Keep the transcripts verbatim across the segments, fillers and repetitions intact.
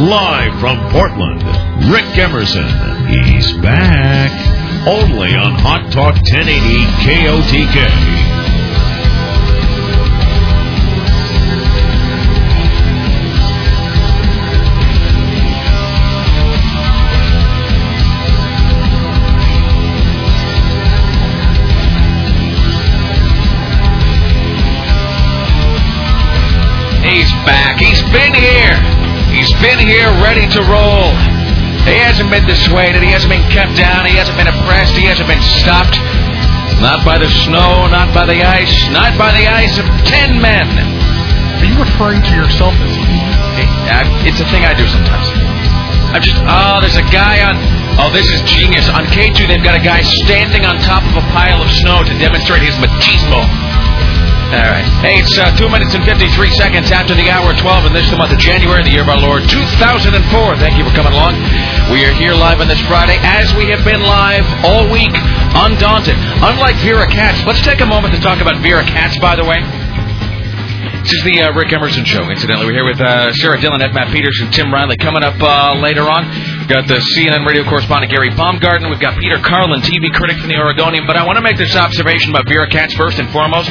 Live from Portland, Rick Emerson. He's back. Only on Hot Talk ten eighty K O T K. He's back. He's been here. He's been here ready to roll. He hasn't been dissuaded. He hasn't been kept down. He hasn't been oppressed. He hasn't been stopped. Not by the snow, not by the ice, not by the ice of ten men. Are you referring to yourself as he? It, uh, it's a thing I do sometimes. I'm just, oh, there's a guy on, oh, this is genius. On K two, they've got a guy standing on top of a pile of snow to demonstrate his machismo. All right. Hey, it's uh, two minutes and fifty-three seconds after the hour twelve, and this is the month of January, the year of our Lord, two thousand four. Thank you for coming along. We are here live on this Friday, as we have been live all week, undaunted. Unlike Vera Katz, let's take a moment to talk about Vera Katz, by the way. This is the uh, Rick Emerson Show, incidentally. We're here with uh, Sarah Dillon, Ed Matt Peterson, Tim Riley. Coming up uh, later on, we've got the C N N radio correspondent Gary Baumgarten. We've got Peter Carlin, T V critic from the Oregonian. But I want to make this observation about Vera Katz first and foremost.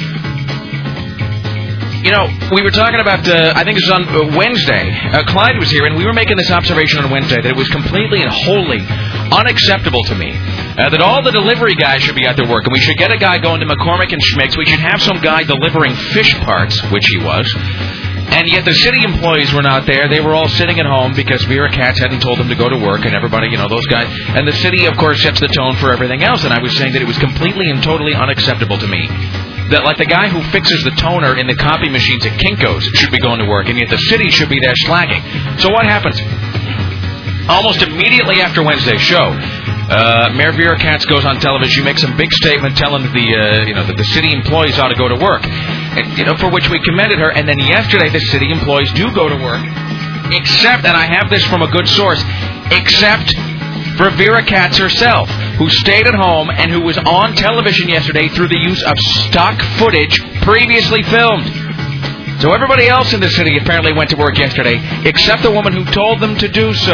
You know, we were talking about, uh, I think it was on uh, Wednesday, uh, Clyde was here, and we were making this observation on Wednesday, that it was completely and wholly unacceptable to me uh, that all the delivery guys should be out there working. We should get a guy going to McCormick and Schmick's. We should have some guy delivering fish parts, which he was. And yet the city employees were not there. They were all sitting at home because Vera Katz hadn't told them to go to work, and everybody, you know, those guys. And the city, of course, sets the tone for everything else. And I was saying that it was completely and totally unacceptable to me that, like, the guy who fixes the toner in the copy machines at Kinko's should be going to work, and yet the city should be there slacking. So what happens? Almost immediately after Wednesday's show, uh, Mayor Vera Katz goes on television. She makes a big statement telling the, uh, you know, that the city employees ought to go to work, and, you know, for which we commended her. And then yesterday, the city employees do go to work, except, and I have this from a good source, except for Vera Katz herself, who stayed at home and who was on television yesterday through the use of stock footage previously filmed. So everybody else in the city apparently went to work yesterday, except the woman who told them to do so.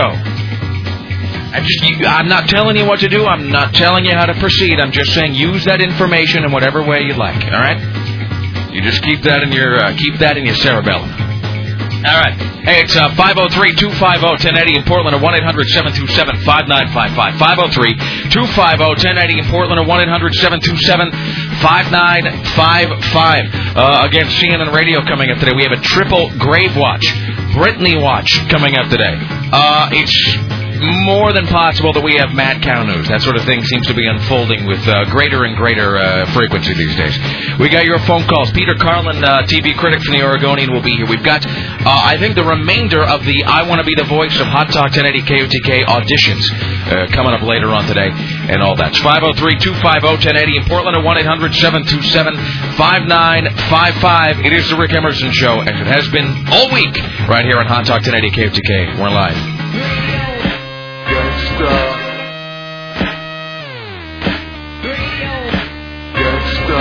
I just, I'm not telling you what to do. I'm not telling you how to proceed. I'm just saying use that information in whatever way you like. All right? You just keep that in your uh, keep that in your cerebellum. All right. Hey, it's uh, five oh three, two five oh, ten eighty in Portland, or one eight hundred, seven two seven, five nine five five. five oh three, two five oh, ten eighty in Portland, or one eight hundred, seven two seven, five nine five five. Uh, again, C N N Radio coming up today. We have a triple Grave Watch, Britney Watch coming up today. Uh, it's more than possible that we have mad cow news. That sort of thing seems to be unfolding with uh, greater and greater uh, frequency these days. We got your phone calls. Peter Carlin, uh, T V critic from the Oregonian, will be here. We've got, uh, I think, the remainder of the I Want to Be the Voice of Hot Talk ten eighty K O T K auditions uh, coming up later on today, and all that. It's five oh three, two five oh, ten eighty in Portland, or one eight hundred, seven two seven, five nine five five. It is the Rick Emerson Show, as it has been all week, right here on Hot Talk ten eighty K O T K. We're live. Gangsta. Gangsta.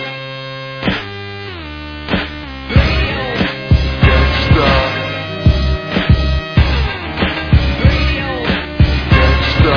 Gangsta. Gangsta.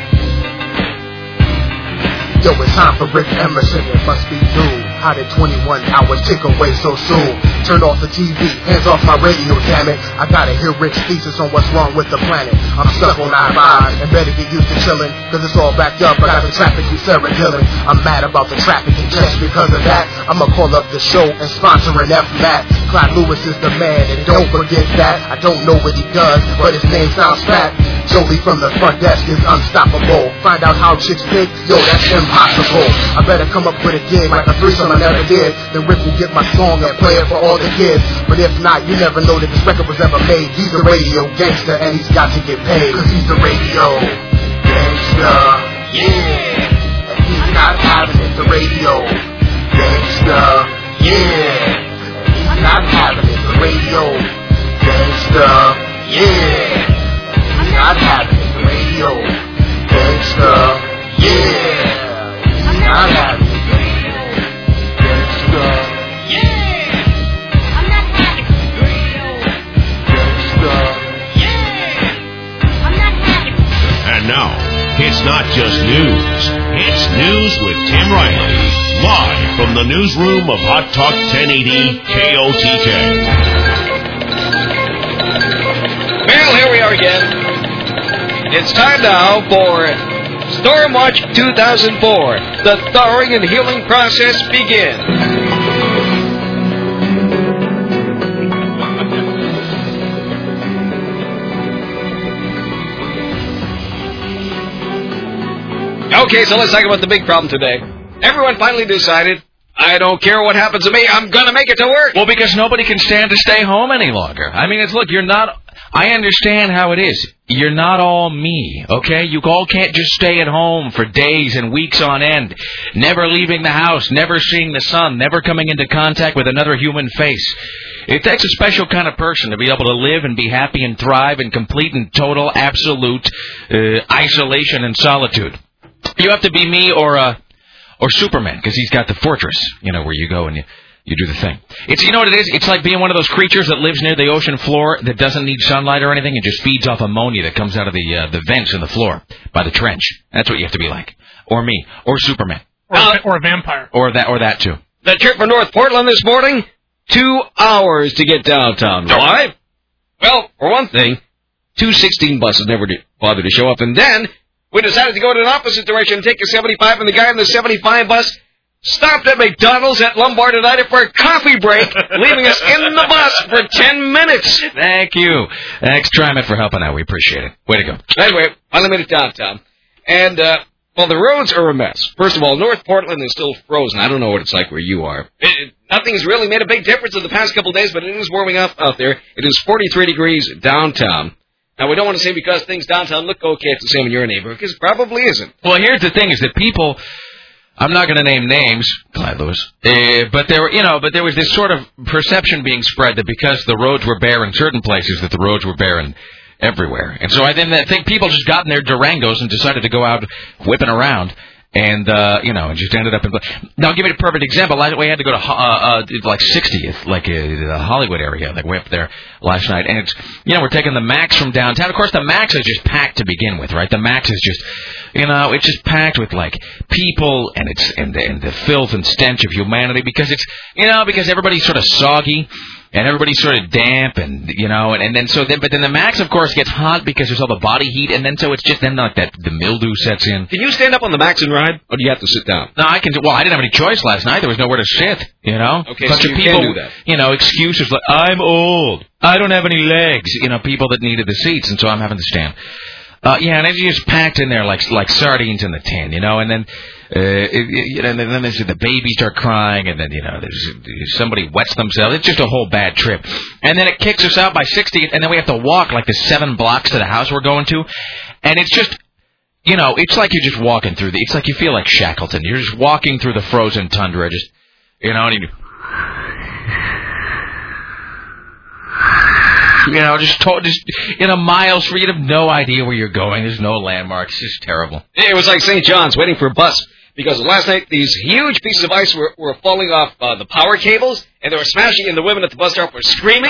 Yo, it's time for Rick Emerson. It must be due. How did twenty-one hours tick away so soon? Turn off the T V, hands off my radio, damn it. I gotta hear Rick's thesis on what's wrong with the planet. I'm stuck on I five and better get used to chillin', cause it's all backed up. I got the traffic through Sarah Dillon. I'm mad about the traffic, and just because of that, I'ma call up the show and sponsor an F-Mat. Clyde Lewis is the man, and don't forget that. I don't know what he does, but his name sounds fat. Joey from the front desk is unstoppable. Find out how chicks think, yo, that's impossible. I better come up with a gig like a threesome I never did. Then Rick will get my song and play it for all the kids. But if not, you never know that this record was ever made. He's a radio gangster and he's got to get paid, cause he's the radio gangster. Yeah. And he's not having it, the radio gangster. Yeah. And he's not having it, the radio gangster. Yeah. Not having it, the radio gangsta, yeah. I'm not having it, gangsta, yeah. I'm not having it, gangsta, yeah. It's not just news. It's News with Tim Riley. Live from the newsroom of Hot Talk ten eighty K O T K. Well, here we are again. It's time now for Stormwatch two thousand four. The thawing and healing process begins. Okay, so let's talk about the big problem today. Everyone finally decided, I don't care what happens to me, I'm going to make it to work. Well, because nobody can stand to stay home any longer. I mean, it's look, you're not... I understand how it is. You're not all me, okay? You all can't just stay at home for days and weeks on end, never leaving the house, never seeing the sun, never coming into contact with another human face. It takes a special kind of person to be able to live and be happy and thrive in complete and total, absolute uh, isolation and solitude. You have to be me or uh, or Superman, because he's got the fortress, you know, where you go and you... You do the thing. It's, you know what it is? It's like being one of those creatures that lives near the ocean floor that doesn't need sunlight or anything and just feeds off ammonia that comes out of the uh, the vents in the floor by the trench. That's what you have to be like. Or me. Or Superman. Or, uh, a, or a vampire. Or that or that, too. The trip from North Portland this morning, two hours to get downtown. Why? Well, for one thing, two sixteen buses never did bother to show up. And then we decided to go in an opposite direction and take a seventy-five, and the guy in the seventy-five bus stopped at McDonald's at Lombard United for a coffee break, leaving us in the bus for ten minutes. Thank you. Thanks, Trimet, for helping out. We appreciate it. Way to go. Anyway, finally made it downtown. And, uh, well, the roads are a mess. First of all, North Portland is still frozen. I don't know what it's like where you are. It, it, nothing's really made a big difference in the past couple of days, but it is warming up out there. It is forty-three degrees downtown. Now, we don't want to say because things downtown look okay, it's the same in your neighborhood, because it probably isn't. Well, here's the thing, is that people... I'm not going to name names, Clyde Lewis, uh, but there were, you know, but there was this sort of perception being spread that because the roads were bare in certain places, that the roads were barren everywhere. And so I then I think people just got in their Durangos and decided to go out whipping around. And, uh, you know, and just ended up in... Now, I'll give you a perfect example. We had to go to, uh, uh, like, sixtieth, like, uh, the Hollywood area, like, way up there last night. And it's, you know, we're taking the Max from downtown. Of course, the Max is just packed to begin with, right? The Max is just, you know, it's just packed with, like, people and it's, and, and the filth and stench of humanity because it's, you know, because everybody's sort of soggy. And everybody's sort of damp, and you know, and, and then so then, but then the Max, of course, gets hot because there's all the body heat, and then so it's just then like that the mildew sets in. Can you stand up on the Max and ride, or do you have to sit down? No, I can. Well, I didn't have any choice last night. There was nowhere to sit. You know, okay, bunch so of you people, can do that. You know, excuses like I'm old, I don't have any legs. You know, people that needed the seats, and so I'm having to stand. Uh, yeah, and it's just packed in there like like sardines in the tin, you know, and then. Uh, it, it, and then there's, the babies start crying, and then, you know, there's somebody wets themselves. It's just a whole bad trip. And then it kicks us out by sixty, and then we have to walk like the seven blocks to the house we're going to. And it's just, you know, it's like you're just walking through the, it's like you feel like Shackleton. You're just walking through the frozen tundra, just, you know, and you, you know, just, to, just, you know, miles free. You have no idea where you're going. There's no landmarks. It's just terrible. It was like Saint John's waiting for a bus. Because last night, these huge pieces of ice were, were falling off uh, the power cables, and they were smashing, and the women at the bus stop were screaming.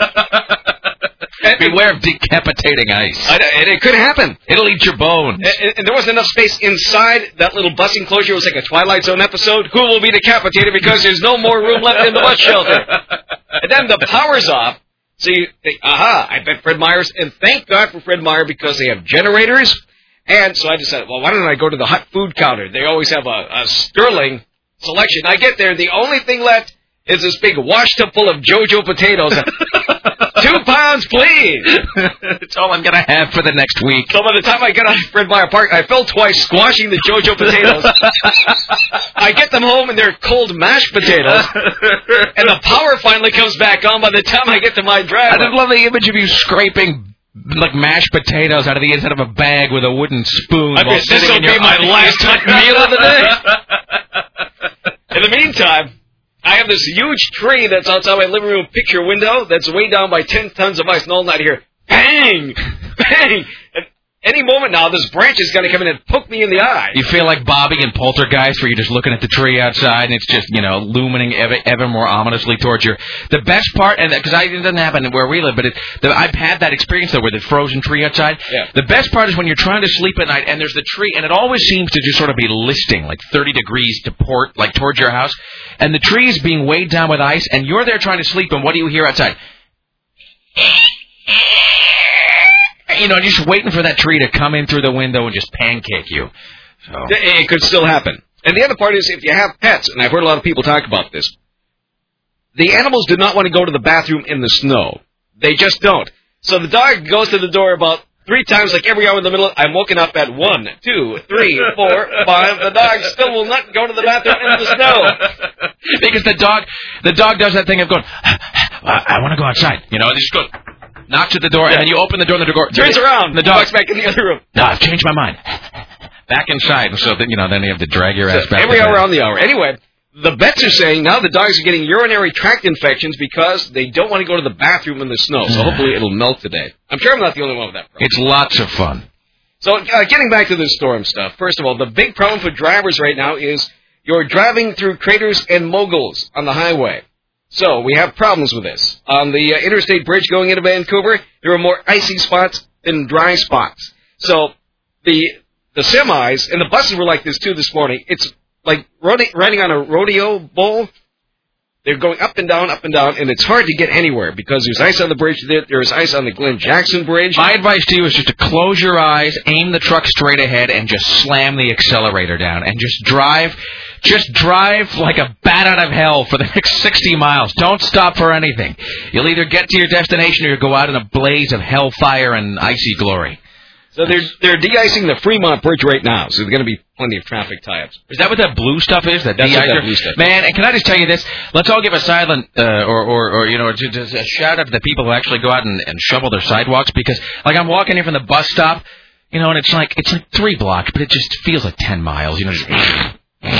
Beware of decapitating ice. I, and it could happen. It'll eat your bones. And, and there wasn't enough space inside that little bus enclosure. It was like a Twilight Zone episode. Who will be decapitated because there's no more room left in the bus shelter? And then the power's off. So you think, aha, I bet Fred Meyer's, and thank God for Fred Meyer because they have generators. And so I decided, well, why don't I go to the hot food counter? They always have a, a sterling selection. I get there, the only thing left is this big wash tub full of JoJo potatoes. Two pounds, please. That's all I'm going to have for the next week. So by the time I get out of Fred Meyer Park, I fell twice squashing the JoJo potatoes. I get them home, and they're cold mashed potatoes. And the power finally comes back on by the time I get to my driveway. I just love the image of you scraping like mashed potatoes out of the inside of a bag with a wooden spoon. I mean, this will be my last meal of the day. In the meantime, I have this huge tree that's outside my living room picture window that's weighed down by ten tons of ice, and all night I hear bang, bang. And any moment now, this branch is going to come in and poke me in the eye. You feel like Bobby in Poltergeist, where you're just looking at the tree outside, and it's just, you know, illuminating ever, ever more ominously towards you. The best part, and because it doesn't happen where we live, but it, the, I've had that experience, though, with the frozen tree outside. Yeah. The best part is when you're trying to sleep at night, and there's the tree, and it always seems to just sort of be listing, like thirty degrees to port, like towards your house, and the tree is being weighed down with ice, and you're there trying to sleep, and what do you hear outside? You know, just waiting for that tree to come in through the window and just pancake you. So. It could still happen. And the other part is, if you have pets, and I've heard a lot of people talk about this, the animals do not want to go to the bathroom in the snow. They just don't. So the dog goes to the door about three times, like every hour in the middle. I'm woken up at one, two, three, four, five. The dog still will not go to the bathroom in the snow. Because the dog, the dog does that thing of going, I, I want to go outside. You know, and he just goes, knocks at the door, yeah. and then you open the door, and the door turns the, around. The dog walks back in the other room. No, I've changed my mind. Back inside, so that you know, then you have to drag your ass so back. Every hour on the hour. Anyway, the vets are saying now the dogs are getting urinary tract infections because they don't want to go to the bathroom in the snow. So hopefully it'll melt today. I'm sure I'm not the only one with that problem. It's lots of fun. So uh, getting back to the storm stuff. First of all, the big problem for drivers right now is you're driving through craters and moguls on the highway. So we have problems with this. On the uh, interstate bridge going into Vancouver, there are more icy spots than dry spots. So the the semis and the buses were like this too this morning. It's like rode- riding on a rodeo bull. They're going up and down, up and down, and it's hard to get anywhere because there's ice on the bridge. There, there's ice on the Glenn Jackson Bridge. My advice to you is just to close your eyes, aim the truck straight ahead, and just slam the accelerator down, and just drive. Just drive like a bat out of hell for the next sixty miles. Don't stop for anything. You'll either get to your destination or you'll go out in a blaze of hellfire and icy glory. So they're they're de-icing the Fremont Bridge right now, so there's going to be plenty of traffic tie-ups. Is that what that blue stuff is? That That's what de-icer? that blue stuff is. Man, and can I just tell you this? Let's all give a silent, uh, or, or, or, you know, just, just a shout out to the people who actually go out and, and shovel their sidewalks, because, like, I'm walking here from the bus stop, you know, and it's like, it's like three blocks, but it just feels like ten miles, you know, just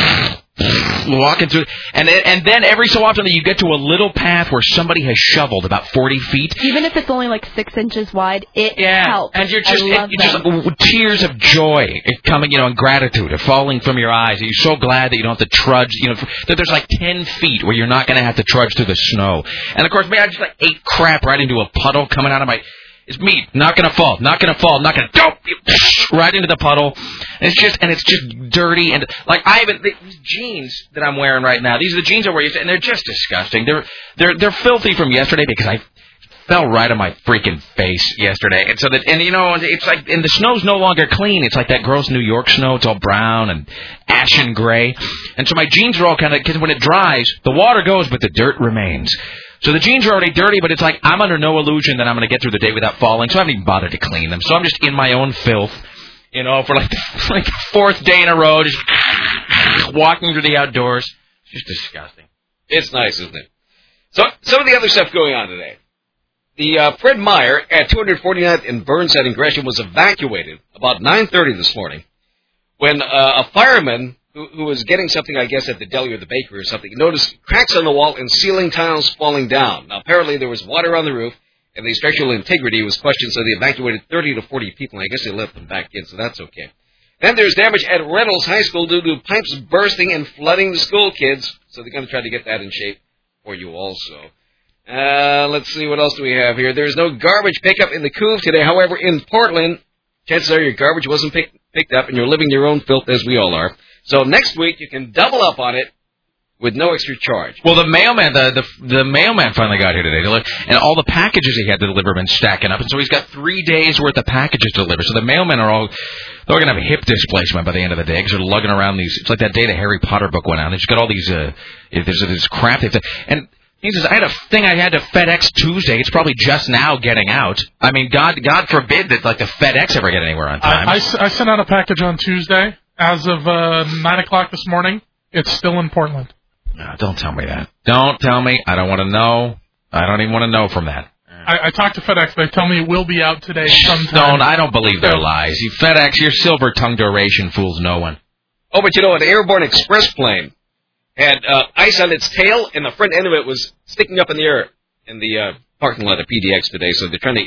walking through, and and then every so often you get to a little path where somebody has shoveled about forty feet. Even if it's only like six inches wide, it yeah. helps. And you're just, I love it, you're just tears of joy coming, you know, and gratitude are falling from your eyes. You're so glad that you don't have to trudge, you know, that there's like ten feet where you're not going to have to trudge through the snow. And of course, man, I just like ate crap right into a puddle coming out of my. It's me, not gonna fall, not gonna fall, not gonna don't right into the puddle. And it's just and it's just dirty and like I haven't these jeans that I'm wearing right now. These are the jeans I wear, and they're just disgusting. They're they're they're filthy from yesterday because I fell right on my freaking face yesterday. And so that and you know it's like and the snow's no longer clean. It's like that gross New York snow. It's all brown and ashen gray. And so my jeans are all kind of because when it dries, the water goes, but the dirt remains. So the jeans are already dirty, but it's like I'm under no illusion that I'm going to get through the day without falling, so I haven't even bothered to clean them. So I'm just in my own filth, you know, for like the, like the fourth day in a row, just walking through the outdoors. It's just disgusting. It's nice, isn't it? So some of the other stuff going on today. The uh, Fred Meyer at two forty-ninth and Burnside in Gresham was evacuated about nine thirty this morning when uh, a fireman Who, who was getting something, I guess, at the deli or the bakery or something, noticed cracks on the wall and ceiling tiles falling down. Now, apparently there was water on the roof, and the structural integrity was questioned, so they evacuated thirty to forty people, and I guess they let them back in, so that's okay. Then there's damage at Reynolds High School due to pipes bursting and flooding the school kids, so they're going to try to get that in shape for you also. Uh, let's see, what else do we have here? There's no garbage pickup in the Couve today. However, in Portland, chances are your garbage wasn't pick, picked up, and you're living your own filth, as we all are. So next week you can double up on it with no extra charge. Well, the mailman, the the, the mailman finally got here today, and all the packages he had to deliver have been stacking up, and so he's got three days worth of packages to deliver. So the mailmen are all they're going to have a hip displacement by the end of the day because they're lugging around these. It's like that day the Harry Potter book went out. They just got all these. Uh, there's this crap. They have to, and he says, I had a thing I had to FedEx Tuesday. It's probably just now getting out. I mean, God, God forbid that like the FedEx ever get anywhere on time. I, I, I sent out a package on Tuesday. As of uh, nine o'clock this morning, it's still in Portland. No, don't tell me that. Don't tell me. I don't want to know. I don't even want to know from that. I, I talked to FedEx. They tell me it will be out today sometime. Don't. I don't believe their lies. You FedEx, your silver-tongued oration fools no one. Oh, but you know, an airborne express plane had uh, ice on its tail, and the front end of it was sticking up in the air in the uh, parking lot of P D X today. So they're trying to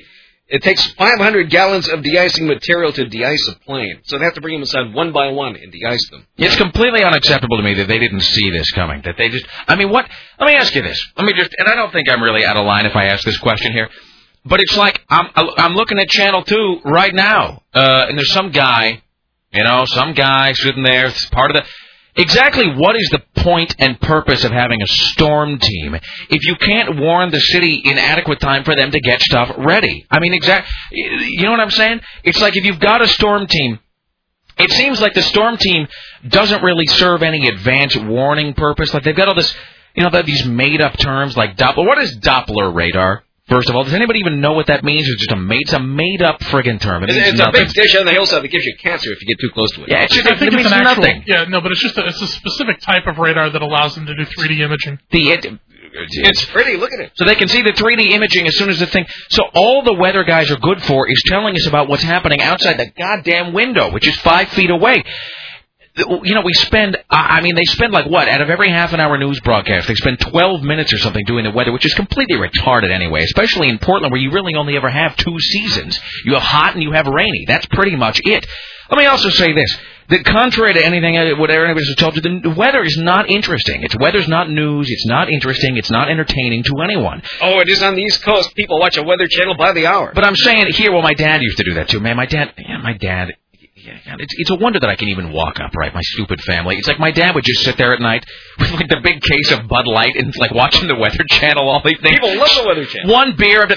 it takes five hundred gallons of de-icing material to de-ice a plane. So they have to bring them inside one by one and de-ice them. It's completely unacceptable to me that they didn't see this coming. That they just, I mean, what, let me ask you this. Let me just, and I don't think I'm really out of line if I ask this question here, but it's like, I'm, I'm looking at Channel two right now, uh, and there's some guy, you know, some guy sitting there, it's part of the, exactly what is the point and purpose of having a storm team if you can't warn the city in adequate time for them to get stuff ready? I mean, exact. You know what I'm saying? It's like if you've got a storm team, it seems like the storm team doesn't really serve any advance warning purpose. Like they've got all this, you know, they have these made-up terms like Doppler. What is Doppler radar? First of all, does anybody even know what that means? It's just a made, it's a made-up friggin' term. It it's means it's nothing. a big dish on the hillside that gives you cancer if you get too close to it. Yeah, it's just, I it, think it it's means an actual, nothing. Yeah, no, but it's just a, it's a specific type of radar that allows them to do three D imaging. The it, It's pretty. Look at it. So they can see the three D imaging as soon as the thing. So all the weather guys are good for is telling us about what's happening outside the goddamn window, which is five feet away. You know, we spend, I mean, they spend like what? Out of every half an hour news broadcast, they spend twelve minutes or something doing the weather, which is completely retarded anyway, especially in Portland where you really only ever have two seasons. You have hot and you have rainy. That's pretty much it. Let me also say this, that contrary to anything, whatever anybody's told you, the weather is not interesting. It's weather's not news. It's not interesting. It's not entertaining to anyone. Oh, it is on the East Coast. People watch a weather channel by the hour. But I'm saying here, well, my dad used to do that too. Man, my dad, yeah, my dad... Yeah, it's, it's a wonder that I can even walk upright, my stupid family. It's like my dad would just sit there at night with like the big case of Bud Light and like watching the Weather Channel all evening. People love the Weather Channel. One beer after the...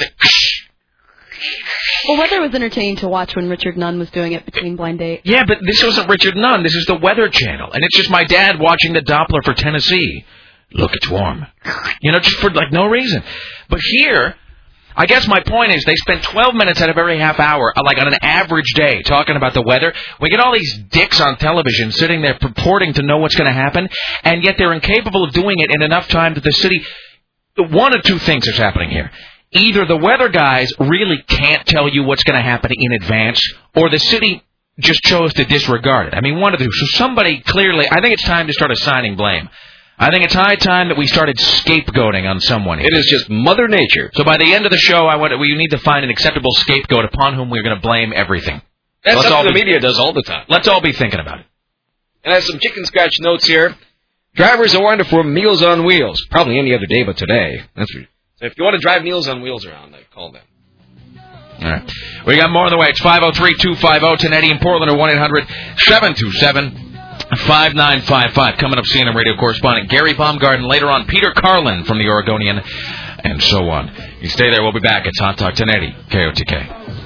Well, weather was entertaining to watch when Richard Nunn was doing it between blind dates. Yeah, but this wasn't Richard Nunn. This is the Weather Channel. And it's just my dad watching the Doppler for Tennessee. Look, it's warm. You know, just for like no reason. But here... I guess my point is they spend twelve minutes out of every half hour, like on an average day, talking about the weather. We get all these dicks on television sitting there purporting to know what's going to happen, and yet they're incapable of doing it in enough time that the city... One of two things is happening here. Either the weather guys really can't tell you what's going to happen in advance, or the city just chose to disregard it. I mean, one of the two. So somebody clearly... I think it's time to start assigning blame. I think it's high time that we started scapegoating on someone here. It is just Mother Nature. So by the end of the show, I want we need to find an acceptable scapegoat upon whom we're going to blame everything. That's let's something the be, media does all the time. Let's all be thinking about it. And I have some chicken scratch notes here. Drivers are warned for Meals on Wheels. Probably any other day but today. That's right. So if you want to drive Meals on Wheels around, call them. All right. We got more on the way. It's five oh three, two five oh, ten eighty in Portland or one eight hundred, seven two seven, five nine five five. Coming up, C N N radio correspondent Gary Baumgarten. Later on, Peter Carlin from the Oregonian, and so on. You stay there. We'll be back. It's Hot Talk ten eighty K O T K.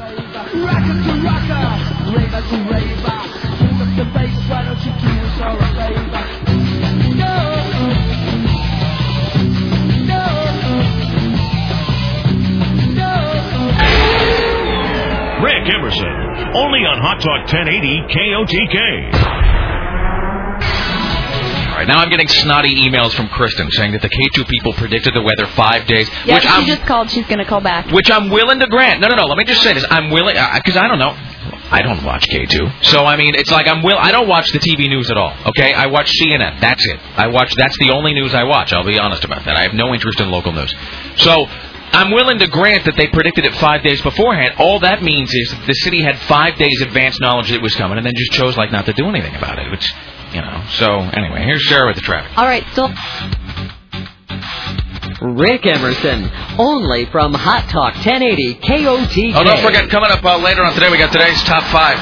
Rick Emerson, only on Hot Talk ten eighty K O T K. All right, now I'm getting snotty emails from Kristen saying that the K two people predicted the weather five days. Yeah, which she I'm, just called. She's going to call back. Which I'm willing to grant. No, no, no. Let me just say this. I'm willing, because I don't know. I don't watch K two. So, I mean, it's like I'm will. I don't watch the T V news at all, okay? I watch C N N. That's it. I watch. That's the only news I watch. I'll be honest about that. I have no interest in local news. So... I'm willing to grant that they predicted it five days beforehand. All that means is that the city had five days advance knowledge that it was coming and then just chose like not to do anything about it, which, you know. So, anyway, here's Sarah with the traffic. All right, still... Rick Emerson, only from Hot Talk ten eighty K O T K. Oh, don't forget, coming up uh, later on today, we got today's top five.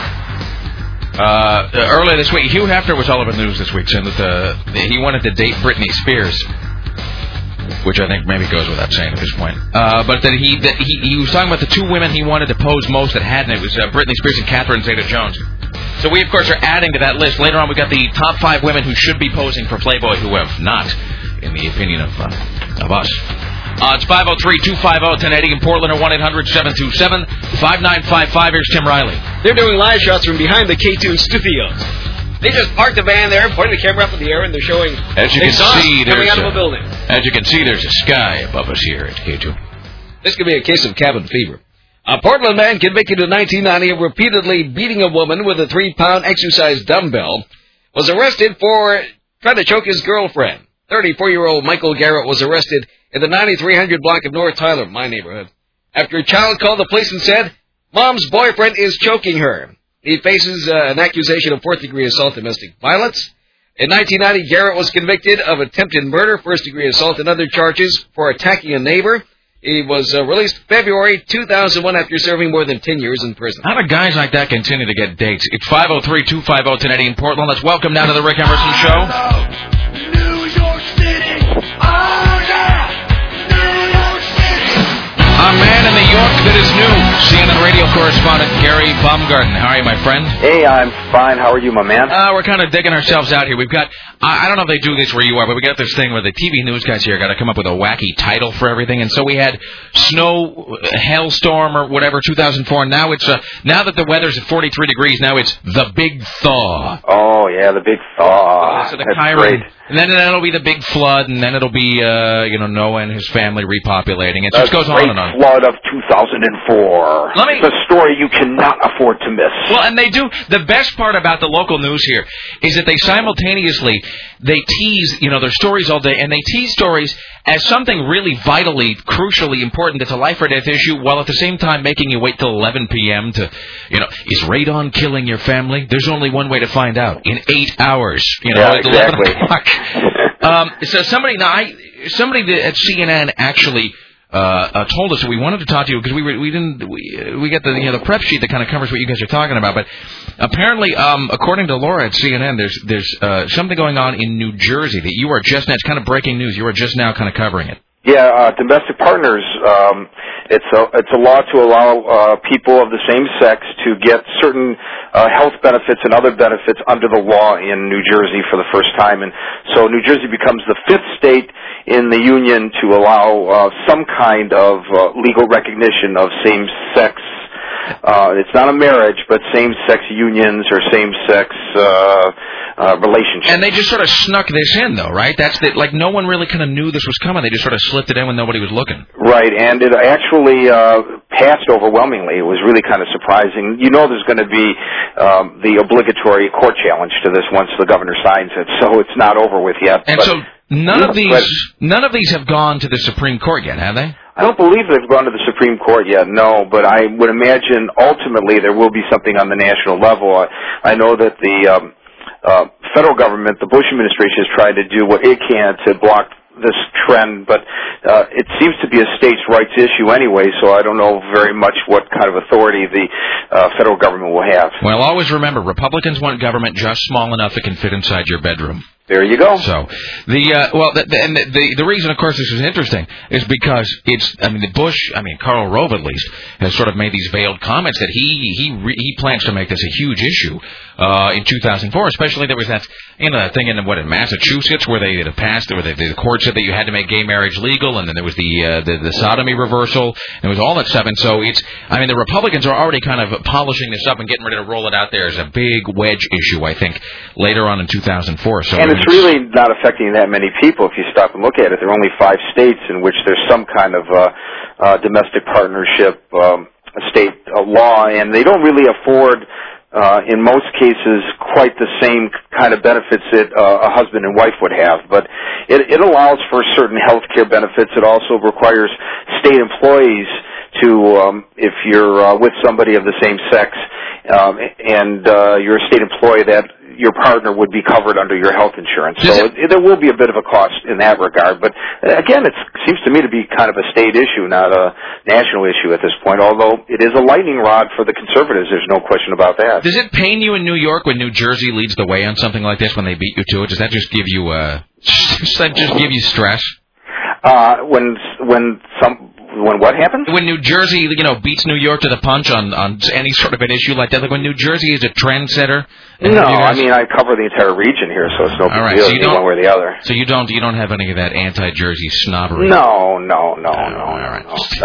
Uh, earlier this week, Hugh Hefner was all over the news this week, saying that uh, he wanted to date Britney Spears. Which I think maybe goes without saying at this point. Uh, but that he, that he he was talking about the two women he wanted to pose most that hadn't. It was uh, Britney Spears and Catherine Zeta-Jones. So we, of course, are adding to that list. Later on, we got the top five women who should be posing for Playboy who have not, in the opinion of uh, of us. Uh, it's five oh three, two five oh, ten eighty in Portland or one eight hundred, seven two seven, five nine five five. Here's Tim Riley. They're doing live shots from behind the K two studios. They just parked the van there, pointed the camera up in the air, and they're showing as you can see, coming out of a, a building. As you can see, there's a sky above us here at K two. This could be a case of cabin fever. A Portland man convicted in nineteen ninety of repeatedly beating a woman with a three-pound exercise dumbbell was arrested for trying to choke his girlfriend. thirty-four-year-old Michael Garrett was arrested in the ninety-three hundred block of North Tyler, my neighborhood, after a child called the police and said, Mom's boyfriend is choking her. He faces uh, an accusation of fourth-degree assault and domestic violence. In nineteen ninety, Garrett was convicted of attempted murder, first-degree assault, and other charges for attacking a neighbor. He was uh, released February two thousand one after serving more than ten years in prison. How do guys like that continue to get dates? It's five oh three, two five oh, ten eighty in Portland. Let's welcome now to the Rick Emerson Show. New York City. Oh, yeah. New York City. A man in New York that is new. C N N radio correspondent Gary Baumgarten. How are you, my friend? Hey, I'm fine. How are you, my man? Uh, we're kind of digging ourselves out here. We've got, I, I don't know if they do this where you are, but we got this thing where the T V news guys here got to come up with a wacky title for everything. And so we had snow, hailstorm, or whatever, two thousand four. Now it's, uh, now that the weather's at forty-three degrees, now it's the big thaw. Oh, yeah, the big thaw. So the That's Chiron. great. And then it'll be the big flood, and then it'll be, uh, you know, Noah and his family repopulating. It just the goes on great and on. flood of two thousand four. Let me- It's a story you cannot afford to miss. Well, and they do. The best part about the local news here is that they simultaneously they tease, you know, their stories all day, and they tease stories as something really vitally, crucially important. It's a life or death issue, while at the same time making you wait till eleven p.m. to, you know, is radon killing your family? There's only one way to find out: in eight hours. You know, Yeah, at eleven exactly. o'clock. um, so somebody, now I, somebody that at C N N actually. Uh, uh, told us that we wanted to talk to you because we were, we didn't we, we got the you know the prep sheet that kind of covers what you guys are talking about, but apparently um, according to Laura at C N N there's there's uh, something going on in New Jersey that you are just now, it's kind of breaking news, you are just now kind of covering it. Yeah, uh, domestic partners. Um, it's a it's a law to allow uh, people of the same sex to get certain uh, health benefits and other benefits under the law in New Jersey for the first time, and so New Jersey becomes the fifth state in the union to allow uh, some kind of uh, legal recognition of same sex. Uh, it's not a marriage, but same-sex unions or same-sex uh, uh, relationships. And they just sort of snuck this in, though, right? That's the, like no one really kind of knew this was coming. They just sort of slipped it in when nobody was looking. Right, and it actually uh, passed overwhelmingly. It was really kind of surprising. You know, there's going to be um, the obligatory court challenge to this once the governor signs it, so it's not over with yet. And but, so none of these, but, none of these have gone to the Supreme Court yet, have they? I don't believe they've gone to the Supreme Court yet, no, but I would imagine ultimately there will be something on the national level. I, I know that the um, uh, federal government, the Bush administration, has tried to do what it can to block this trend, but uh, it seems to be a states' rights issue anyway, so I don't know very much what kind of authority the uh, federal government will have. Well, always remember, Republicans want government just small enough it can fit inside your bedroom. There you go. So, the, uh, well, the, the, and the, the, the reason, of course, this is interesting is because it's, I mean, the Bush, I mean, Karl Rove, at least, has sort of made these veiled comments that he, he, re, he plans to make this a huge issue, uh, in two thousand four, especially there was that, you know, that thing in, what, in Massachusetts where they had passed, where they, the court said that you had to make gay marriage legal, and then there was the, uh, the, the sodomy reversal, and there was all that stuff, and so it's, I mean, the Republicans are already kind of polishing this up and getting ready to roll it out there as a big wedge issue, I think, later on in two thousand four. So and it's really not affecting that many people if you stop and look at it. There are only five states in which there's some kind of uh, uh, domestic partnership um, state uh, law, and they don't really afford, uh, in most cases, quite the same kind of benefits that uh, a husband and wife would have. But it, it allows for certain health care benefits. It also requires state employees to, um, if you're uh, with somebody of the same sex um, and uh, you're a state employee, that your partner would be covered under your health insurance. So it, there will be a bit of a cost in that regard. But again, it seems to me to be kind of a state issue, not a national issue at this point, although it is a lightning rod for the conservatives. There's no question about that. Does it pain you in New York when New Jersey leads the way on something like this, when they beat you to it? Does that just give you, uh, does that just give you stress? Uh, when, when some... When what happens? When New Jersey, you know, beats New York to the punch on, on any sort of an issue like that. Like when New Jersey is a trendsetter. No, I mean I cover the entire region here, so it's no big All right, deal so you don't, one way or the other. So you don't you don't have any of that anti-Jersey snobbery. No, no, no, oh, no, all right.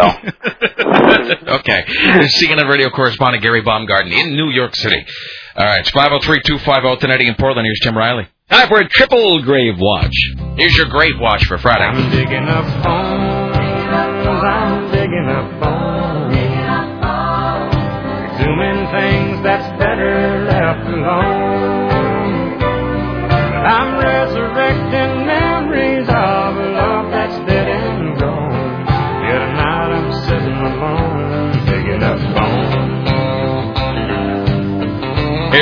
no. no. Okay. C N N radio correspondent Gary Baumgarten in New York City. All right, it's five oh three, two five oh, ten eighty in Portland. Here's Tim Riley. Time for a triple grave watch. Here's your grave watch for Friday. I'm digging up bones. I'm digging up bones. Exhuming things that's better left alone. But I'm resurrecting memories of a love that's dead and gone. Yet tonight I'm sitting alone.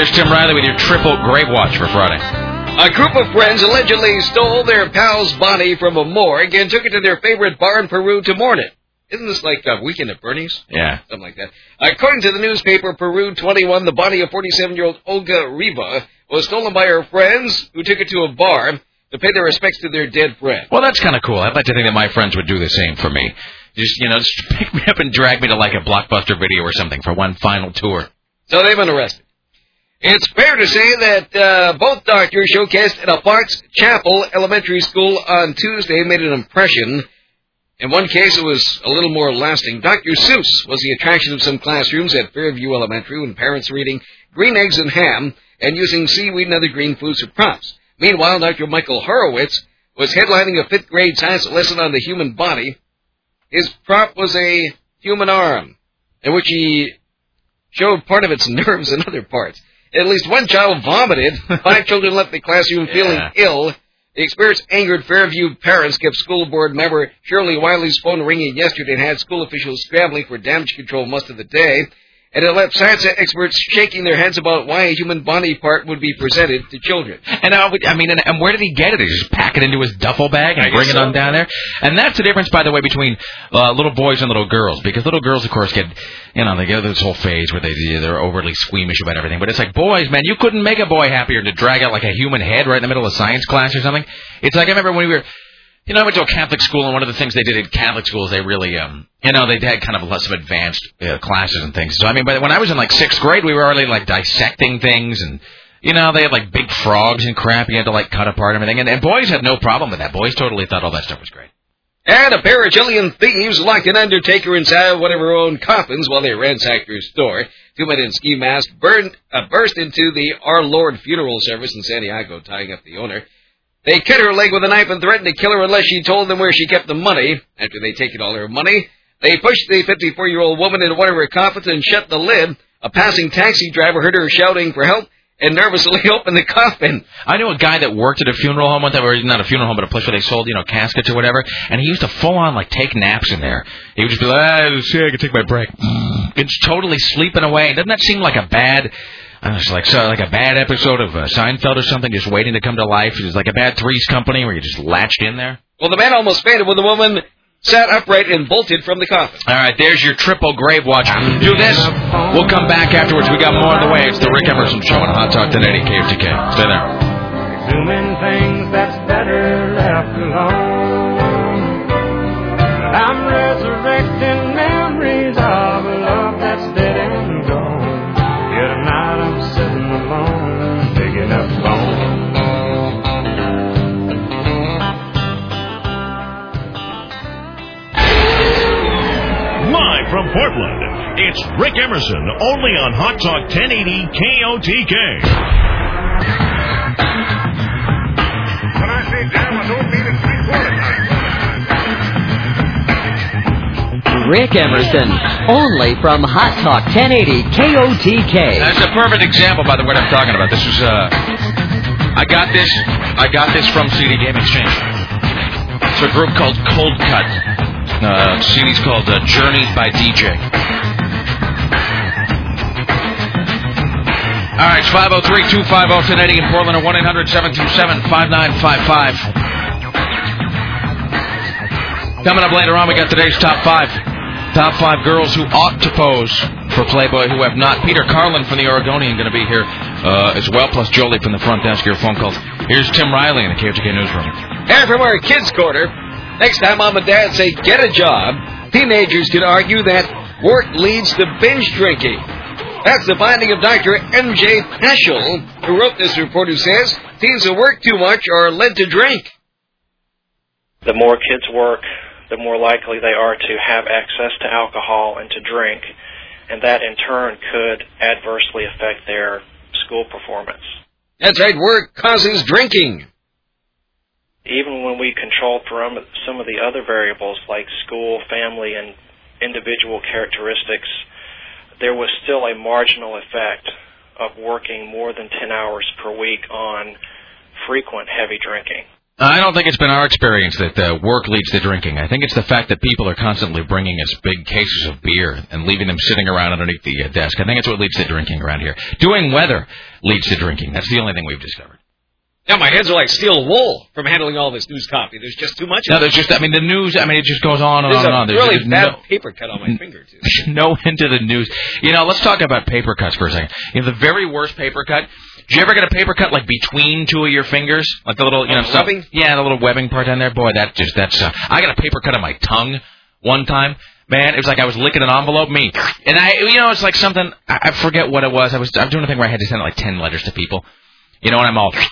Here's Tim Riley with your triple Grave Watch for Friday. A group of friends allegedly stole their pal's body from a morgue and took it to their favorite bar in Peru to mourn it. Isn't this like a Weekend at Bernie's? Yeah. Something like that. According to the newspaper Peru twenty-one, the body of forty-seven-year-old Olga Riva was stolen by her friends who took it to a bar to pay their respects to their dead friend. Well, that's kind of cool. I'd like to think that my friends would do the same for me. Just, you know, just pick me up and drag me to like a Blockbuster Video or something for one final tour. So they've been arrested. It's fair to say that uh, both doctors showcased at a Parks Chapel Elementary School on Tuesday made an impression. In one case, it was a little more lasting. Doctor Seuss was the attraction of some classrooms at Fairview Elementary when parents were eating green eggs and ham and using seaweed and other green foods for props. Meanwhile, Doctor Michael Horowitz was headlining a fifth grade science lesson on the human body. His prop was a human arm, in which he showed part of its nerves and other parts. At least one child vomited. Five children left the classroom feeling Yeah. ill. The experience angered Fairview parents, kept school board member Shirley Wiley's phone ringing yesterday and had school officials scrambling for damage control most of the day. And it left science experts shaking their heads about why a human body part would be presented to children. And uh, I mean, and, and where did he get it? Did he just pack it into his duffel bag and I bring it guess so. on down there? And that's the difference, by the way, between uh, little boys and little girls. Because little girls, of course, get, you know, they go through this whole phase where they, they're overly squeamish about everything. But it's like, boys, man, you couldn't make a boy happier to drag out like a human head right in the middle of science class or something. It's like, I remember when we were... You know, I went to a Catholic school, and one of the things they did at Catholic schools, they really, um, you know, they had kind of less of advanced uh, classes and things. So, I mean, but when I was in, like, sixth grade, we were already, like, dissecting things, and, you know, they had, like, big frogs and crap you had to, like, cut apart and everything. And, and boys had no problem with that. Boys totally thought all that stuff was great. And a pair of Chilean thieves locked an undertaker inside one of her own coffins while they ransacked her store. Two men in ski masks burned, uh, burst into the Our Lord funeral service in Santiago, tying up the owner. They cut her leg with a knife and threatened to kill her unless she told them where she kept the money. After they taken all her money, they pushed the fifty-four-year-old woman into one of her coffins and shut the lid. A passing taxi driver heard her shouting for help and nervously opened the coffin. I knew a guy that worked at a funeral home one time, or not a funeral home, but a place where they sold, you know, caskets or whatever, and he used to full-on, like, take naps in there. He would just be like, ah, see, I can take my break. It's totally sleeping away. Doesn't that seem like a bad... I don't know, it's like so, like a bad episode of uh, Seinfeld or something, just waiting to come to life. It's like a bad Three's Company where you just latched in there. Well, the man almost fainted when the woman sat upright and bolted from the coffin. All right, there's your triple grave watch. Do this. We'll come back afterwards. We got more on the way. It's the Rick Emerson Show on Hot Talk ten eighty K O T K. Stay there. Doing things that's better left alone. I'm resurrecting memories of a love that's dead and gone. Here tonight I'm sitting alone, digging up bones. Live from Portland, it's Rick Emerson, only on Hot Talk ten eighty K O T K. When I say jam, I don't mean it three-quarter time. Rick Emerson, only from Hot Talk ten eighty K O T K. That's a perfect example, by the way, what I'm talking about. This is, uh, I got this, I got this from C D Game Exchange. It's a group called Cold Cut. Uh, C D's called uh, Journeys by D J. All right, it's five oh three, two five oh, ten eighty in Portland, or one eight hundred, seven two seven, five nine five five. Coming up later on, we got today's top five. Top five girls who ought to pose for Playboy who have not. Peter Carlin from the Oregonian going to be here uh, as well, plus Jolie from the front desk. Your phone calls. Here's Tim Riley in the K O T K Newsroom. And from our kids' corner, next time Mom and Dad say get a job, teenagers can argue that work leads to binge drinking. That's the finding of Doctor M J Peschel, who wrote this report, who says teens who work too much are led to drink. The more kids work, the more likely they are to have access to alcohol and to drink, and that in turn could adversely affect their school performance. That's right, work causes drinking. Even when we control for some of the other variables like school, family, and individual characteristics, there was still a marginal effect of working more than ten hours per week on frequent heavy drinking. I don't think it's been our experience that uh, work leads to drinking. I think it's the fact that people are constantly bringing us big cases of beer and leaving them sitting around underneath the uh, desk. I think it's what leads to drinking around here. Doing weather leads to drinking. That's the only thing we've discovered. Yeah, my hands are like steel wool from handling all this news copy. There's just too much of No, it. there's just, I mean, the news, I mean, it just goes on and There's on and a on. There's really there's bad no, paper cut on my finger, too. no end to the news. You know, let's talk about paper cuts for a second. You know, the very worst paper cut, did you ever get a paper cut, like, between two of your fingers? Like the little, you Oh, know, stuff? webbing? Yeah, the little webbing part down there. Boy, that just, that's, uh, I got a paper cut on my tongue one time. Man, it was like I was licking an envelope, me. And I, you know, it's like something, I, I forget what it was. I was, I was doing a thing where I had to send like ten letters to people. You know, and I'm all,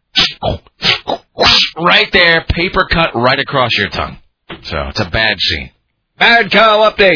right there, paper cut right across your tongue. So, it's a bad scene. Bad cow update.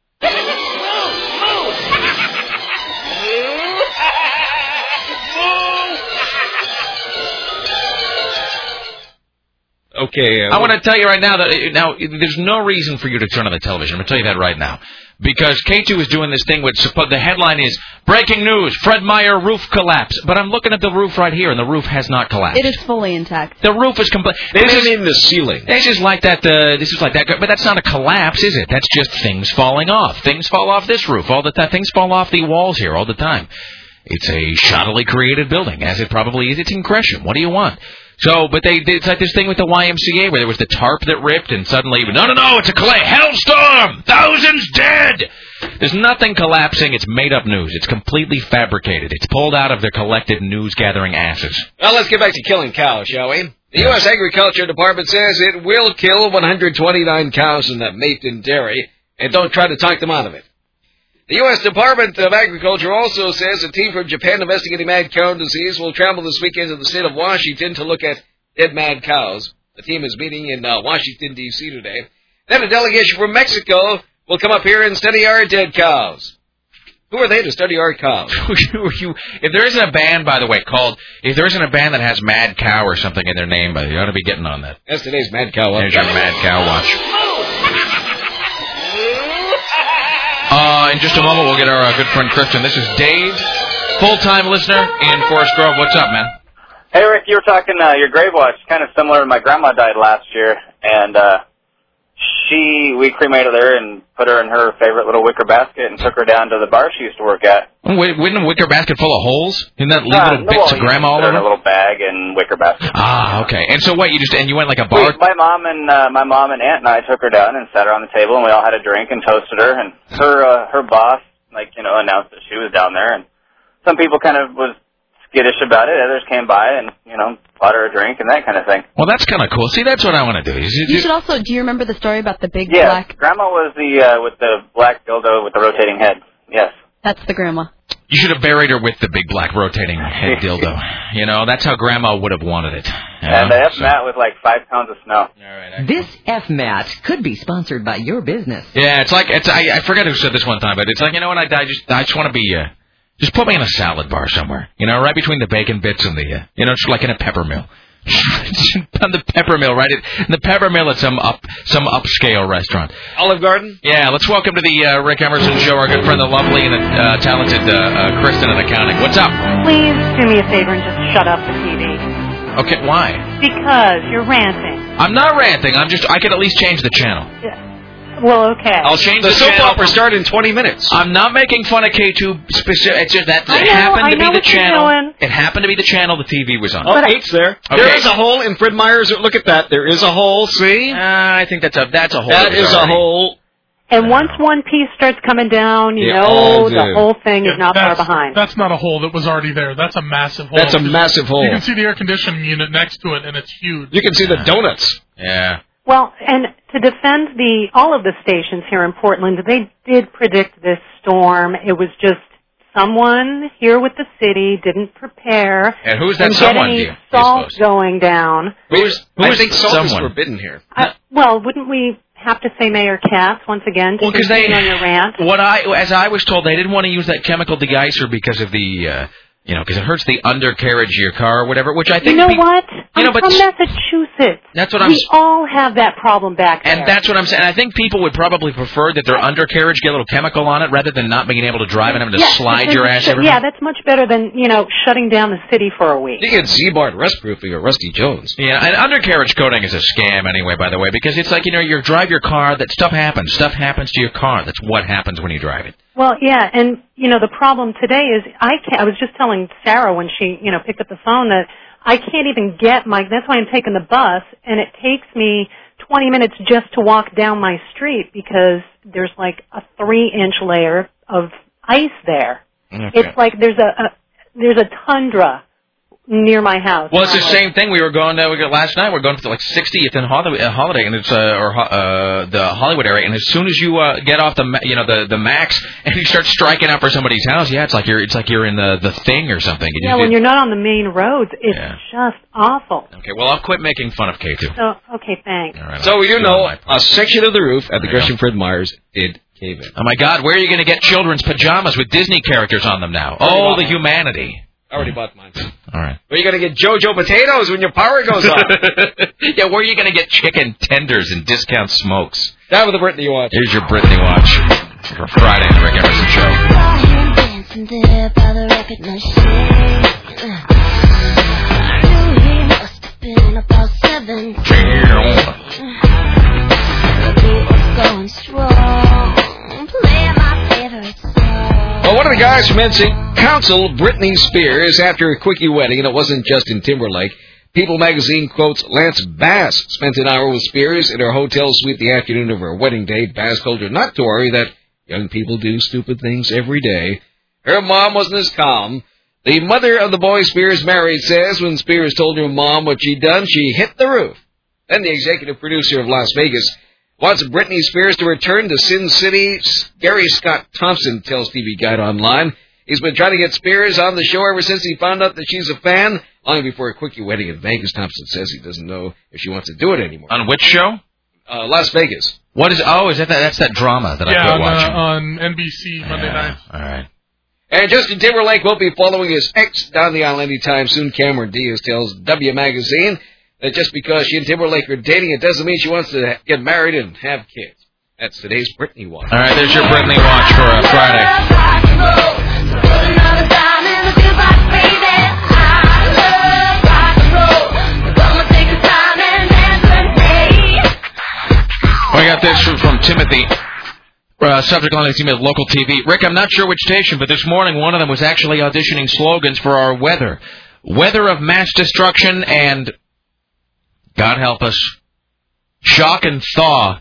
Okay. Uh, I want to tell you right now that uh, now there's no reason for you to turn on the television. I'm going to tell you that right now. Because K two is doing this thing with, the headline is, breaking news, Fred Meyer roof collapse. But I'm looking at the roof right here, and the roof has not collapsed. It is fully intact. The roof is complete. They didn't mean the ceiling. This is like that, uh, this is like that, but that's not a collapse, is it? That's just things falling off. Things fall off this roof all the time. Things fall off the walls here all the time. It's a shoddily created building, as it probably is. It's in Gresham. What do you want? So, but they, they, it's like this thing with the Y M C A where there was the tarp that ripped and suddenly, no, no, no, it's a clay hellstorm! Thousands dead! There's nothing collapsing. It's made-up news. It's completely fabricated. It's pulled out of their collective news-gathering asses. Well, let's get back to killing cows, shall we? The U S Agriculture Department says it will kill one hundred twenty-nine cows in that mate in dairy, and don't try to talk them out of it. The U S Department of Agriculture also says a team from Japan investigating mad cow disease will travel this weekend to the state of Washington to look at dead mad cows. The team is meeting in uh, Washington, D C today. Then a delegation from Mexico will come up here and study our dead cows. Who are they to study our cows? If there isn't a band, by the way, called, if there isn't a band that has Mad Cow or something in their name, you ought to be getting on that. That's today's Mad Cow. There's your Mad Cow watch. Uh, in just a moment, we'll get our uh, good friend Christian. This is Dave, full-time listener in Forest Grove. What's up, man? Hey, Rick, you were talking uh, your grave watch. Kind of similar. My grandma died last year, and uh, she, we cremated her and put her in her favorite little wicker basket and took her down to the bar she used to work at. Oh, wait, wasn't a wicker basket full of holes? Didn't that leave Uh, little no, bits well, of grandma all put her in over? a little bag and wicker basket. Ah, okay. And so what? You just and you went like a bar? We, my mom and uh, my mom and aunt and I took her down and sat her on the table, and we all had a drink and toasted her. And her uh, her boss, like you know, announced that she was down there, and some people kind of was skittish about it. Others came by and you know bought her a drink and that kind of thing. Well, that's kind of cool. See, that's what I want to do. You, You should also, do you remember the story about the big Yeah, black? grandma was the uh, with the black dildo with the rotating head. Yes. That's the grandma. You should have buried her with the big black rotating head dildo. You know, that's how Grandma would have wanted it. You know? And the F mat with like five pounds of snow. This F mat could be sponsored by your business. Yeah, it's like it's. I, I forget who said this one time, but it's like you know when I die, just I just want to be. Uh, just put me in a salad bar somewhere. You know, right between the bacon bits and the. Uh, you know, just like in a pepper mill. On the pepper mill, right? In the pepper mill at some up some upscale restaurant. Olive Garden? Yeah, let's welcome to the uh, Rick Emerson Show our good friend, the lovely and uh, talented uh, uh, Kristen in accounting. What's up? Please do me a favor and just shut up the T V. Okay, why? Because you're ranting. I'm not ranting. I'm just. I could at least change the channel. Well, okay. I'll change The the, soap channel. opera started in twenty minutes. I'm not making fun of K two specific. It's just that I it know, happened I to know be the what you're channel. doing. It happened to be the channel the T V was on. Oh, eight's there. Okay. There is a hole in Fred Meyer's. Look at that. There is a hole. See? Uh, I think that's a that's a hole. That was is a already- hole. And once one piece starts coming down, you They know all the do. whole thing is not far That's, behind. that's not a hole that was already there. That's a massive hole. That's a massive hole. You can see the air conditioning unit next to it, and it's huge. You can see the donuts. Yeah. Well, and to defend the all of the stations here in Portland, they did predict this storm. It was just someone here with the city didn't prepare. And who's that and someone, get do any you- you salt going down. Who's I who's think salt is someone? forbidden here. I, well, wouldn't we have to say Mayor Katz once again to Well, because continue they, on your rant? what I, as I was told, they didn't want to use that chemical deicer because of the, uh, you know, because it hurts the undercarriage of your car or whatever. Which I think. You know pe- what? You know, I'm but from Massachusetts. That's what I'm. We all have that problem back there. And that's what I'm saying. I think people would probably prefer that their undercarriage get a little chemical on it rather than not being able to drive and having to Yeah, slide because your it's- ass everywhere. Yeah, that's much better than, you know, shutting down the city for a week. You get Z-Bart rust proofing or Rusty Jones. Yeah, and undercarriage coating is a scam anyway, by the way, because it's like, you know, you drive your car, that stuff happens. Stuff happens to your car. That's what happens when you drive it. Well, yeah, and, you know, the problem today is I can't, I was just telling Sarah when she, you know, picked up the phone that I can't even get my, that's why I'm taking the bus, and it takes me twenty minutes just to walk down my street because there's like a three-inch layer of ice there. Okay. It's like there's a, a there's a tundra near my house. Well, it's the same thing. We were going uh, we got last night. We're going to like sixtieth and Holiday, uh, Holiday, and it's uh, or uh, the Hollywood area. And as soon as you uh, get off the ma- you know the the max and you start striking out for somebody's house, yeah, it's like you're it's like you're in the the thing or something. And Yeah, you, when you're not on the main roads, it's Yeah. just awful. Okay, well, I'll quit making fun of K two. So, okay, thanks. All right, So we do I'll- know a section of the roof at the There you Gresham Fred Myers did cave in. Oh my God, where are you going to get children's pajamas with Disney characters on them now? Oh, the humanity. I already bought mine. All right. Where are you going to get JoJo potatoes when your power goes off? Yeah, where are you going to get chicken tenders and discount smokes? That with the Brittany watch. Here's your Brittany watch for Friday, the Rick Emerson Show. Dancing there by the record machine. I knew he must have been about seventeen. The beat was going strong, playing my favorite song. Well, one of the guys from N Sync counseled Britney Spears after a quickie wedding, and it wasn't Justin Timberlake. People magazine quotes Lance Bass spent an hour with Spears in her hotel suite the afternoon of her wedding day. Bass told her not to worry, that young people do stupid things every day. Her mom wasn't as calm. The mother of the boy Spears married says when Spears told her mom what she'd done, she hit the roof. Then the executive producer of Las Vegas wants Britney Spears to return to Sin City. Gary Scott Thompson tells T V Guide Online he's been trying to get Spears on the show ever since he found out that she's a fan. Long before a quickie wedding in Vegas, Thompson says he doesn't know if she wants to do it anymore. On which show? Uh, Las Vegas. What is? Oh, is that, that that's that drama that yeah, I quit on, watching? Uh, on N B C Monday Yeah, night. All right. And Justin Timberlake won't be following his ex down the aisle anytime soon. Cameron Diaz tells W Magazine that just because she and Timberlake are dating, it doesn't mean she wants to get married and have kids. That's today's Britney Watch. All right, there's your Britney Watch for uh, Friday. We got this from, from Timothy. Uh, subject line is emailed local T V. Rick, I'm not sure which station, but this morning one of them was actually auditioning slogans for our weather. Weather of mass destruction and, God help us, shock and thaw.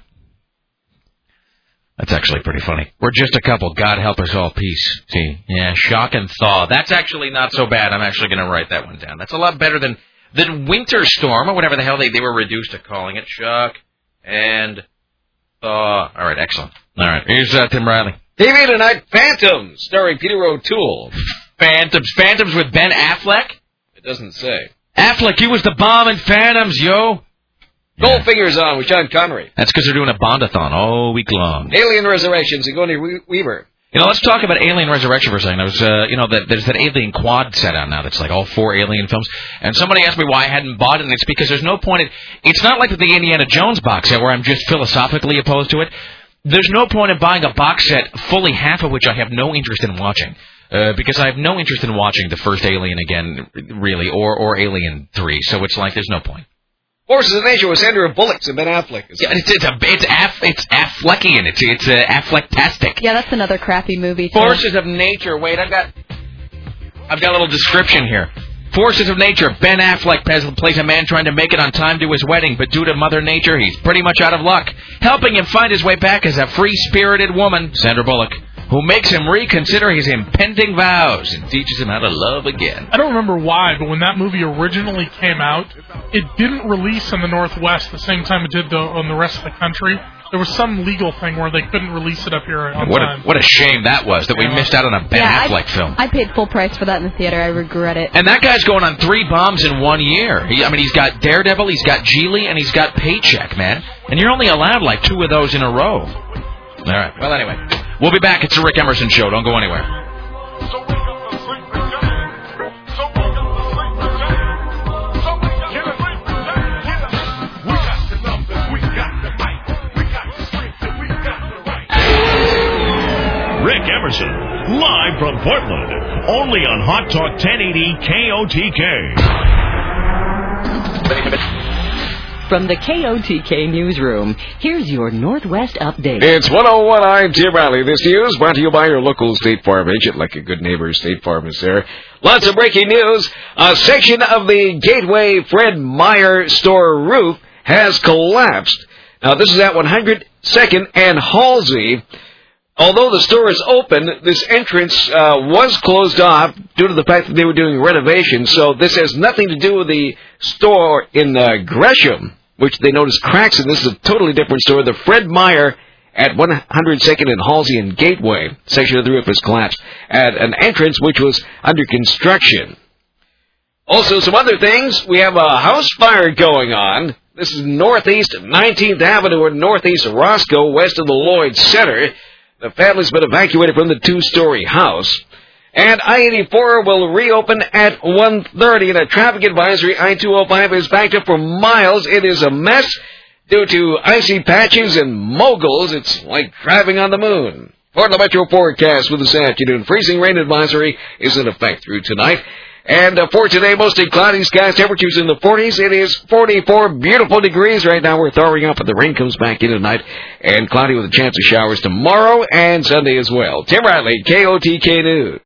That's actually pretty funny. We're just a couple. God help us all. Peace. See? Yeah, shock and thaw. That's actually not so bad. I'm actually going to write that one down. That's a lot better than, than winter storm or whatever the hell they, they were reduced to calling it. Shock and thaw. All right, excellent. All right, here's uh, Tim Riley. T V tonight, Phantoms, starring Peter O'Toole. Phantoms. Phantoms with Ben Affleck? It doesn't say. Affleck, he was the bomb in Phantoms, yo. Goldfinger's on with Sean Connery. That's because they're doing a Bondathon all week long. Alien Resurrections, Sigourney Weaver. You know, let's talk about Alien Resurrection for a second. I was, uh, you know, that there's that Alien Quad set out now that's like all four Alien films. And somebody asked me why I hadn't bought it, and it's because there's no point in... It's not like the Indiana Jones box set where I'm just philosophically opposed to it. There's no point in buying a box set, fully half of which I have no interest in watching. Uh, because I have no interest in watching the first Alien again, really, or, or Alien three. So it's like, there's no point. Forces of Nature with Sandra Bullock and Ben Affleck. Yeah, it's it's a, it's Aff, it's Affleckian. It's it's uh, Affleck-tastic. Yeah, that's another crappy movie. Too. Forces of Nature. Wait, I've got I've got a little description here. Forces of Nature. Ben Affleck plays a man trying to make it on time to his wedding, but due to Mother Nature, he's pretty much out of luck. Helping him find his way back is a free-spirited woman, Sandra Bullock, who makes him reconsider his impending vows and teaches him how to love again. I don't remember why, but when that movie originally came out, it didn't release in the Northwest the same time it did the, on the rest of the country. There was some legal thing where they couldn't release it up here on What time. a, what a shame that was, that we missed out on a Ben yeah, Affleck I, film. I paid full price for that in the theater. I regret it. And that guy's going on three bombs in one year. He, I mean, he's got Daredevil, he's got Geely, and he's got Paycheck, man. And you're only allowed like two of those in a row. All right. Well, anyway, we'll be back. It's the Rick Emerson Show. Don't go anywhere. Get it. from Portland, only on Hot Talk ten eighty K O T K. From the K O T K newsroom, here's your Northwest update. It's one oh one. I'm Tim Riley. This news brought to you by your local State Farm agent. Like a good neighbor, State Farm is there. Lots of breaking news. A section of the Gateway Fred Meyer store roof has collapsed. Now, this is at one hundred second and Halsey. Although the store is open, this entrance uh, was closed off due to the fact that they were doing renovations. So this has nothing to do with the store in uh, Gresham, which they noticed cracks in. This is a totally different store. The Fred Meyer at one hundred second and Halsey and Gateway section of the roof has collapsed at an entrance which was under construction. Also, some other things. We have a house fire going on. This is northeast of nineteenth Avenue in northeast of Roscoe, west of the Lloyd Center. The family's been evacuated from the two-story house. And I eighty-four will reopen at one thirty. And a traffic advisory, I two oh five is backed up for miles. It is a mess due to icy patches and moguls. It's like driving on the moon. Portland Metro forecast for this afternoon. Freezing rain advisory is in effect through tonight. And uh, for today, mostly cloudy skies, temperatures in the forties. It is forty-four beautiful degrees right now. We're thawing up, but the rain comes back in tonight. And cloudy with a chance of showers tomorrow and Sunday as well. Tim Riley, K O T K News.